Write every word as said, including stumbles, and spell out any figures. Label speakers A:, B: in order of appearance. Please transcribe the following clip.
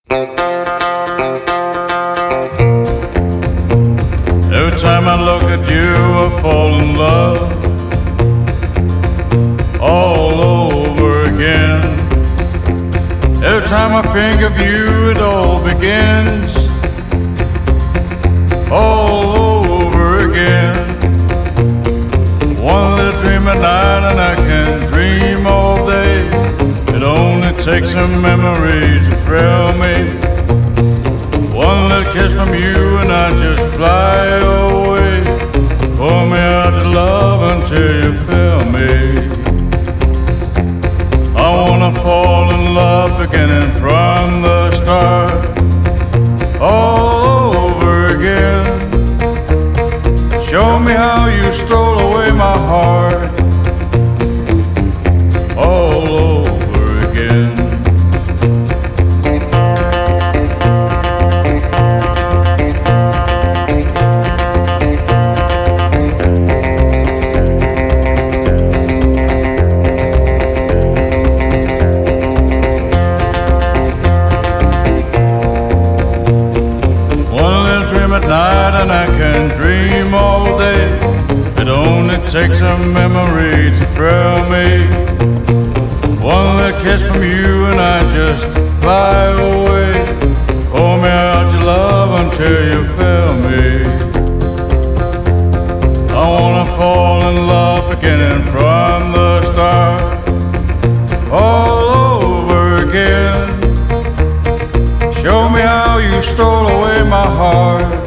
A: Every time I look at you, I fall in love all over again. Every time I think of you, it all begins all over again. One little dream at night and I can dream all day. It only takes some memories to thrill me. One little kiss from you and I just fly away. Pull me out to love until you feel me. I wanna fall in love beginning from the start, all over again. Show me how you stole away my heart, all over again. At night and I can dream all day. It only takes a memory to thrill me. One little kiss from you and I just fly away. Pull me out your love until you feel me. I wanna fall in love beginning from the start, all over again. Show me how you stole away my heart,